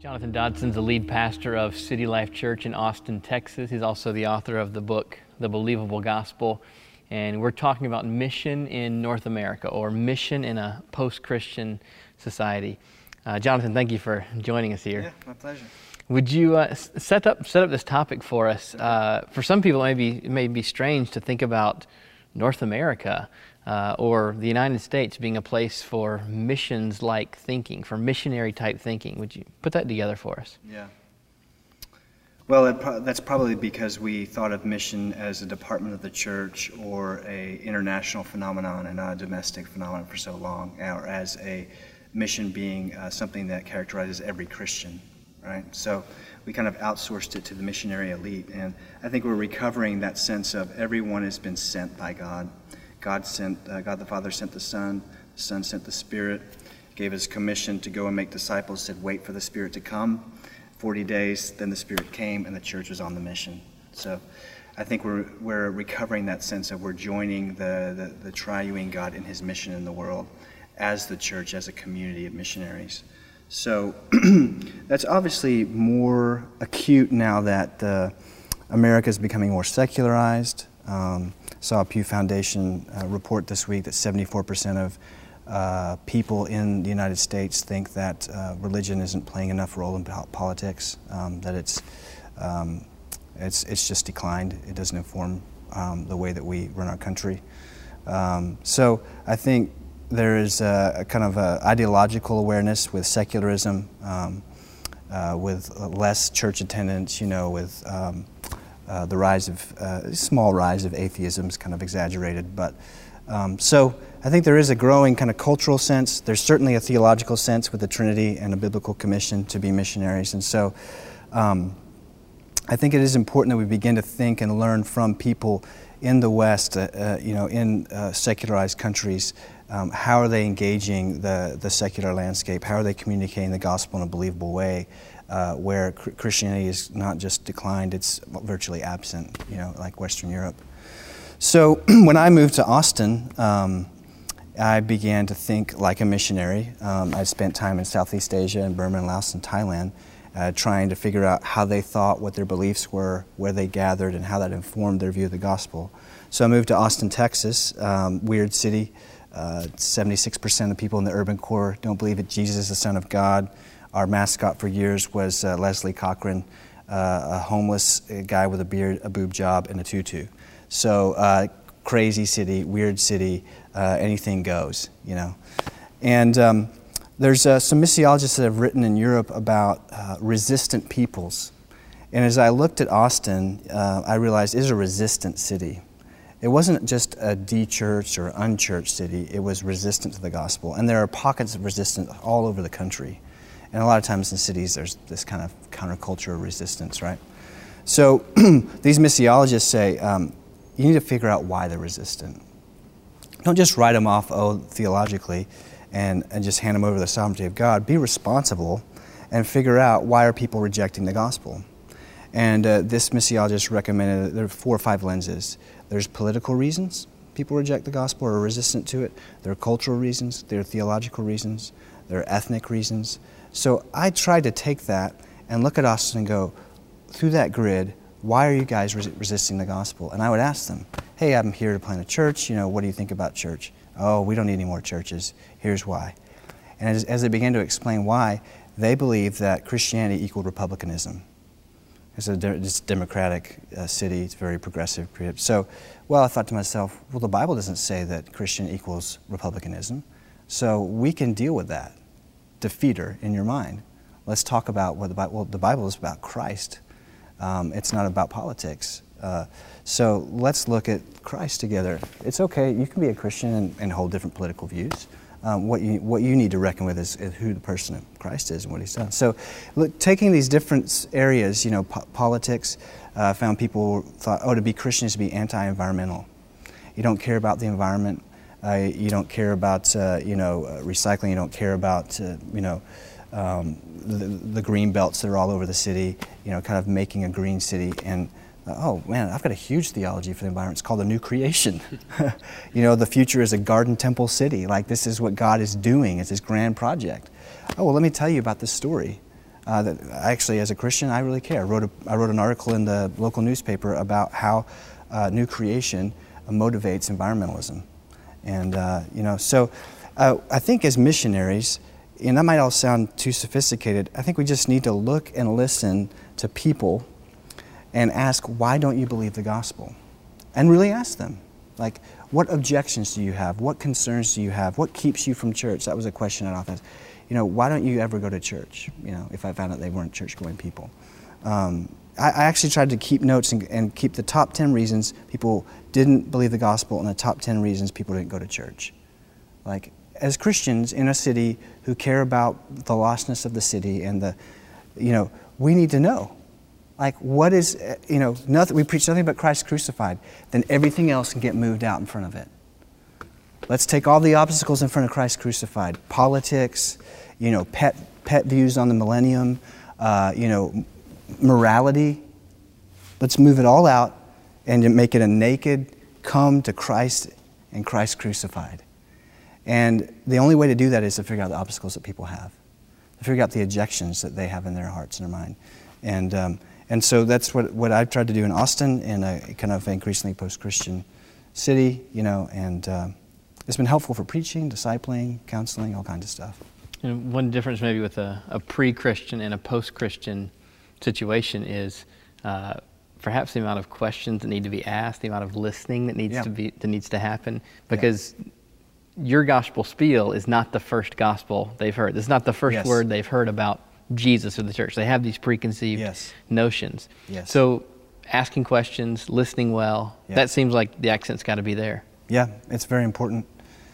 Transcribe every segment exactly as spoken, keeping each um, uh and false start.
Jonathan Dodson's the lead pastor of City Life Church in Austin, Texas. He's also the author of the book, The Believable Gospel. And we're talking about mission in North America, or mission in a post-Christian society. Uh, Jonathan, thank you for joining us here. Yeah, my pleasure. Would you uh, set up set up this topic for us? Uh, for some people, it may be, it may be strange to think about North America uh, or the United States being a place for missions-like thinking, for missionary-type thinking. Would you put that together for us? Yeah. Well, it pro- that's probably because we thought of mission as a department of the church or a international phenomenon and not a domestic phenomenon for so long, or as a mission being uh, something that characterizes every Christian, right? So we kind of outsourced it to the missionary elite, and I think we're recovering that sense of everyone has been sent by God. God sent, uh, God the Father sent the Son, the Son sent the Spirit, gave us commission to go and make disciples, said wait for the Spirit to come. forty days, then the Spirit came, and the church was on the mission. So I think we're we're recovering that sense of we're joining the, the, the triune God in his mission in the world as the church, as a community of missionaries. So that's obviously more acute now that uh, America is becoming more secularized. Um, saw a Pew Foundation uh, report this week that seventy-four percent of uh, people in the United States think that uh, religion isn't playing enough role in po- politics, um, that it's, um, it's, it's just declined. It doesn't inform um, the way that we run our country. Um, so I think there is a, a kind of a ideological awareness with secularism, um, uh, with less church attendance, you know, with um, uh, the rise of, uh, small rise of atheism is kind of exaggerated. But um, so I think there is a growing kind of cultural sense. There's certainly a theological sense with the Trinity and a biblical commission to be missionaries. And so um, I think it is important that we begin to think and learn from people in the West, uh, uh, you know, in uh, secularized countries. Um, how are they engaging the, the secular landscape? How are they communicating the gospel in a believable way, uh, where cr- Christianity is not just declined, it's virtually absent, you know, like Western Europe. So when I moved to Austin, um, I began to think like a missionary. Um, I spent time in Southeast Asia, in Burma, and Laos, and Thailand, uh, trying to figure out how they thought, what their beliefs were, where they gathered, and how that informed their view of the gospel. So I moved to Austin, Texas, um, weird city. Uh, seventy-six percent of the people in the urban core don't believe that Jesus is the Son of God. Our mascot for years was uh, Leslie Cochran, uh, a homeless guy with a beard, a boob job, and a tutu. So uh, crazy city, weird city, uh, anything goes, you know. And um, there's uh, some missiologists that have written in Europe about uh, resistant peoples. And as I looked at Austin, uh, I realized it is a resistant city. It wasn't just a de-churched or unchurched city, it was resistant to the gospel. And there are pockets of resistance all over the country. And a lot of times in cities there's this kind of counterculture resistance, right? So these missiologists say, um, you need to figure out why they're resistant. Don't just write them off, oh, theologically, and, and just hand them over to the sovereignty of God. Be responsible and figure out why are people rejecting the gospel. And uh, this missiologist recommended that there are four or five lenses. There's political reasons people reject the gospel or are resistant to it. There are cultural reasons. There are theological reasons. There are ethnic reasons. So I tried to take that and look at Austin and go, through that grid, why are you guys res- resisting the gospel? And I would ask them, hey, I'm here to plant a church. You know, what do you think about church? Oh, we don't need any more churches. Here's why. And as, as they began to explain why, they believe that Christianity equaled republicanism. It's a de- it's a democratic uh, city. It's very progressive. So, well, I thought to myself, well, the Bible doesn't say that Christian equals republicanism. So we can deal with that. Defeater in your mind. Let's talk about what the Bible, well, the Bible is about Christ. Um, it's not about politics. Uh, so let's look at Christ together. It's okay. You can be a Christian and, and hold different political views. Um, what you what you need to reckon with is, is who the person of Christ is and what he's done. So, look, taking these different areas, you know, po- politics, I uh, found people thought, oh, to be Christian is to be anti-environmental. You don't care about the environment. Uh, you don't care about, uh, you know, uh, recycling. You don't care about, uh, you know, um, the, the green belts that are all over the city. You know, kind of making a green city. And uh, oh man, I've got a huge theology for the environment. It's called the new creation. You know, the future is a garden temple city. Like, this is what God is doing. It's His grand project. Oh well, let me tell you about this story. Uh, that actually, as a Christian, I really care. I wrote, a, I wrote an article in the local newspaper about how uh, new creation motivates environmentalism. And, uh, you know, so uh, I think as missionaries, and that might all sound too sophisticated, I think we just need to look and listen to people and ask, why don't you believe the gospel? And really ask them, like, what objections do you have? What concerns do you have? What keeps you from church? That was a question I'd often ask. You know, why don't you ever go to church? You know, if I found out they weren't church-going people. Um, I, I actually tried to keep notes and, and keep the top ten reasons people didn't believe the gospel and the top ten reasons people didn't go to church. Like, as Christians in a city who care about the lostness of the city and the, you know, we need to know. Like, what is, you know, nothing, we preach nothing but Christ crucified, then everything else can get moved out in front of it. Let's take all the obstacles in front of Christ crucified. Politics, you know, pet pet views on the millennium, uh, you know, morality. Let's move it all out and make it a naked come to Christ and Christ crucified. And the only way to do that is to figure out the obstacles that people have, to figure out the objections that they have in their hearts and their mind. And um, and so that's what, what I've tried to do in Austin, in a kind of increasingly post-Christian city, you know, and uh, it's been helpful for preaching, discipling, counseling, all kinds of stuff. And one difference maybe with a, a pre-Christian and a post-Christian situation is uh, perhaps the amount of questions that need to be asked, the amount of listening that needs yeah. to be that needs to happen, because yeah. your gospel spiel is not the first gospel they've heard. This is not the first yes. word they've heard about Jesus or the church. They have these preconceived yes. notions. Yes. So asking questions, listening well, yeah. that seems like the accent's got to be there. Yeah, it's very important.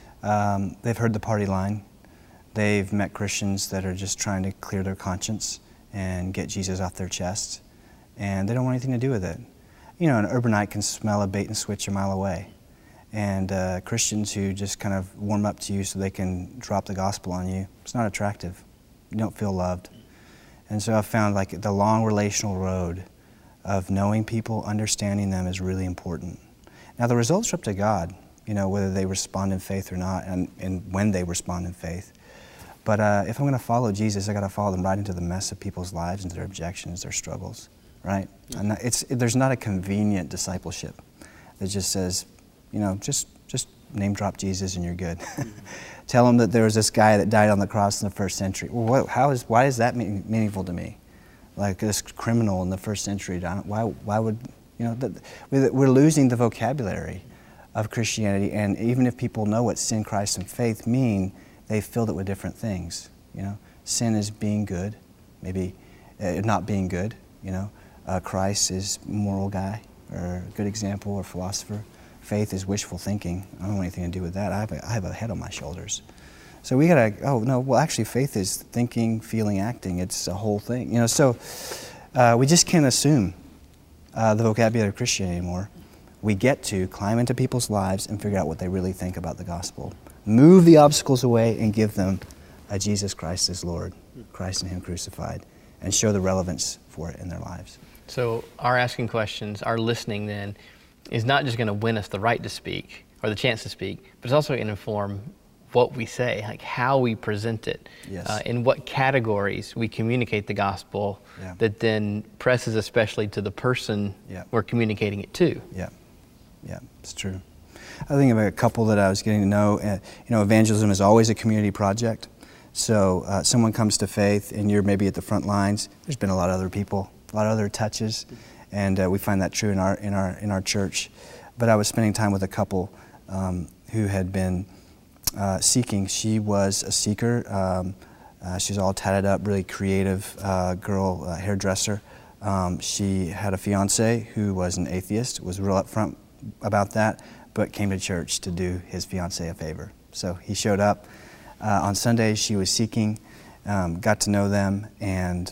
Um, they've heard the party line. They've met Christians that are just trying to clear their conscience and get Jesus off their chest, and they don't want anything to do with it. You know, an urbanite can smell a bait and switch a mile away, and uh, Christians who just kind of warm up to you so they can drop the gospel on you, it's not attractive. You don't feel loved. And so I've found like the long relational road of knowing people, understanding them is really important. Now the results are up to God, you know, whether they respond in faith or not, and, and when they respond in faith. But uh, if I'm going to follow Jesus, I got to follow them right into the mess of people's lives, into their objections, their struggles, right? And it's it, there's not a convenient discipleship that just says, you know, just just name drop Jesus and you're good. Mm-hmm. Tell them that there was this guy that died on the cross in the first century. Well, what, how is why is that mean, meaningful to me? Like this criminal in the first century, why why would you know? That, we're losing the vocabulary of Christianity, and even if people know what sin, Christ, and faith mean, they've filled it with different things. You know, sin is being good, maybe uh, not being good. You know, uh, Christ is moral guy or a good example or philosopher. Faith is wishful thinking. I don't want anything to do with that. I have a, I have a head on my shoulders. So we gotta, oh no, well actually faith is thinking, feeling, acting. It's a whole thing. You know, so uh, we just can't assume uh, the vocabulary of Christianity anymore. We get to climb into people's lives and figure out what they really think about the gospel. Move the obstacles away and give them a Jesus Christ as Lord, Christ and Him crucified, and show the relevance for it in their lives. So our asking questions, our listening then, is not just going to win us the right to speak or the chance to speak, but it's also going to inform what we say, like how we present it, yes. uh, in what categories we communicate the gospel yeah. that then presses especially to the person yeah. we're communicating it to. Yeah, yeah, it's true. I think of a couple that I was getting to know. Uh, you know, evangelism is always a community project. So uh, someone comes to faith and you're maybe at the front lines. There's been a lot of other people, a lot of other touches. And uh, we find that true in our in our in our church. But I was spending time with a couple um, who had been uh, seeking. She was a seeker. Um, uh, she's all tatted up, really creative uh, girl, uh, hairdresser. Um, she had a fiance who was an atheist. Was real upfront about that, but came to church to do his fiance a favor. So he showed up uh, on Sundays. She was seeking, um, got to know them, and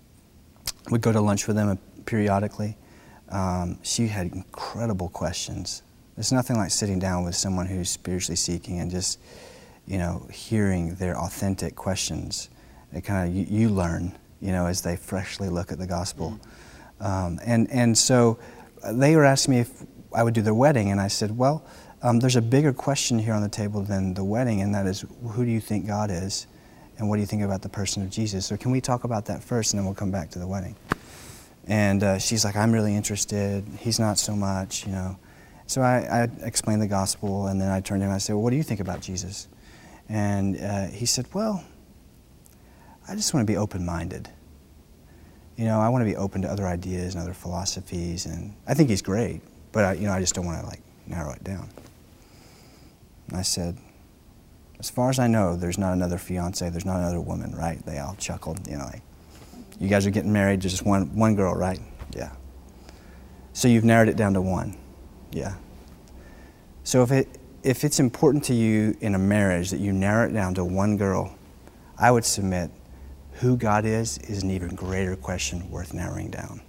would go to lunch with them periodically. Um, she had incredible questions. There's nothing like sitting down with someone who's spiritually seeking and just, you know, hearing their authentic questions. It kind of you, you learn, you know, as they freshly look at the gospel. Mm-hmm. Um, and and so they were asking me if I would do their wedding, and I said, well, um, there's a bigger question here on the table than the wedding, and that is, who do you think God is, And what do you think about the person of Jesus? Or can we talk about that first and then we'll come back to the wedding? And uh, she's like, I'm really interested. He's not so much, you know. So I, I explained the gospel, and then I turned to him and I said, well, what do you think about Jesus? And uh, he said, well, I just want to be open-minded. You know, I want to be open to other ideas and other philosophies, and I think he's great, but I, you know, I just don't want to like narrow it down. And I said, as far as I know, there's not another fiance, there's not another woman, right? They all chuckled, you know, like, you guys are getting married to just one one girl, right? Yeah. So you've narrowed it down to one. Yeah. So if it if it's important to you in a marriage that you narrow it down to one girl, I would submit who God is is an even greater question worth narrowing down.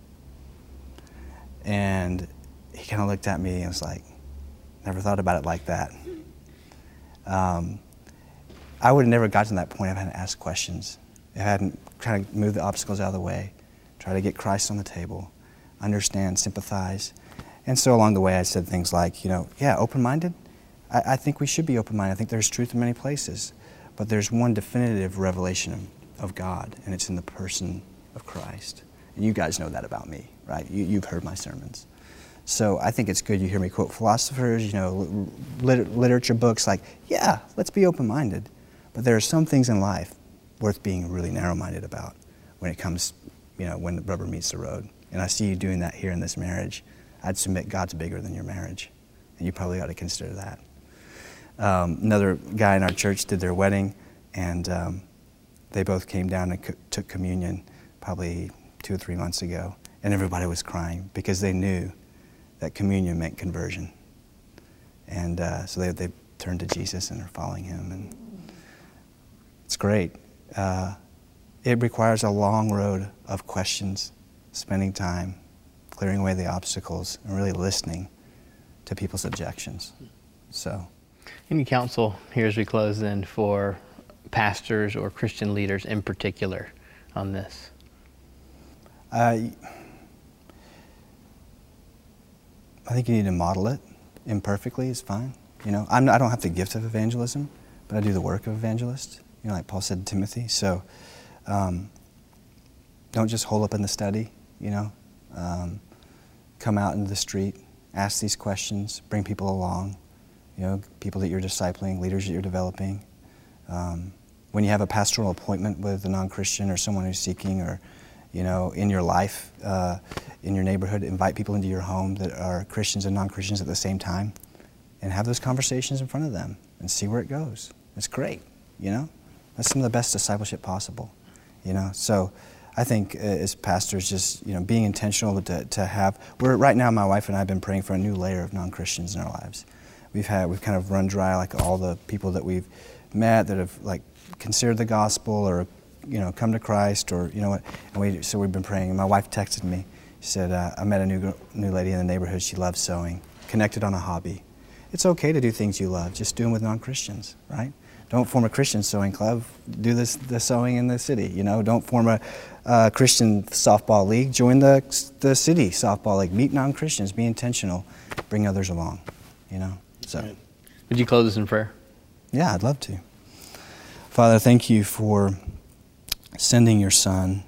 And he kind of looked at me and was like, never thought about it like that. Um, I would have never gotten to that point if I hadn't asked questions. If I hadn't kind of moved the obstacles out of the way, try to get Christ on the table, understand, sympathize. And so along the way I said things like, you know, yeah, open-minded. I, I think we should be open-minded. I think there's truth in many places. But there's one definitive revelation of, of God, and it's in the person of Christ. And you guys know that about me, right? You, you've heard my sermons. So I think it's good you hear me quote philosophers, you know, lit- literature books like, yeah, let's be open-minded. But there are some things in life worth being really narrow-minded about when it comes, you know, when the rubber meets the road. And I see you doing that here in this marriage. I'd submit God's bigger than your marriage. And you probably ought to consider that. Um, another guy in our church did their wedding, and um, they both came down and co- took communion probably two or three months ago. And everybody was crying because they knew that communion meant conversion. And uh, so they, they turned to Jesus and are following him. And it's great. Uh, it requires a long road of questions, spending time, clearing away the obstacles, and really listening to people's objections. So, any counsel here as we close then for pastors or Christian leaders in particular on this? Uh, I think you need to model it imperfectly is fine. You know, I'm not, I don't have the gift of evangelism, but I do the work of evangelist. You know, like Paul said to Timothy. So, um, don't just hold up in the study. You know, um, come out into the street, ask these questions, bring people along. You know, people that you're discipling, leaders that you're developing. Um, when you have a pastoral appointment with a non-Christian or someone who's seeking, or you know, in your life, uh, in your neighborhood, invite people into your home that are Christians and non-Christians at the same time, and have those conversations in front of them and see where it goes. It's great, you know? That's some of the best discipleship possible, you know? So I think uh, as pastors, just, you know, being intentional to, to have, we're, right now my wife and I have been praying for a new layer of non-Christians in our lives. We've had, we've kind of run dry like all the people that we've met that have like considered the gospel or, you know, come to Christ or, you know what, and we, so we've been praying. And my wife texted me, she said, uh, I met a new new lady in the neighborhood, she loves sewing, connected on a hobby. It's okay to do things you love, just do them with non-Christians, right? Don't form a Christian sewing club, do this the sewing in the city, you know? Don't form a uh, Christian softball league, join the the city softball league, meet non-Christians, be intentional, bring others along, you know? So, would you close us in prayer? Yeah, I'd love to. Father, thank you for sending your Son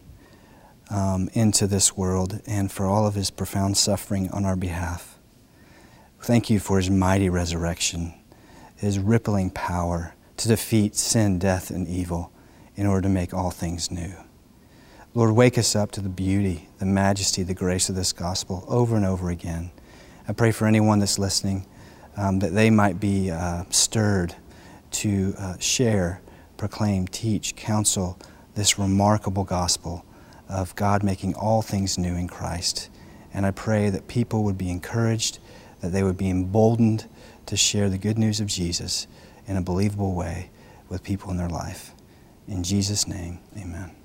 um, into this world and for all of his profound suffering on our behalf. Thank you for his mighty resurrection, his rippling power to defeat sin, death, and evil in order to make all things new. Lord, wake us up to the beauty, the majesty, the grace of this gospel over and over again. I pray for anyone that's listening um, that they might be uh, stirred to uh, share, proclaim, teach, counsel this remarkable gospel of God making all things new in Christ. And I pray that people would be encouraged, that they would be emboldened to share the good news of Jesus in a believable way with people in their life. In Jesus' name, amen.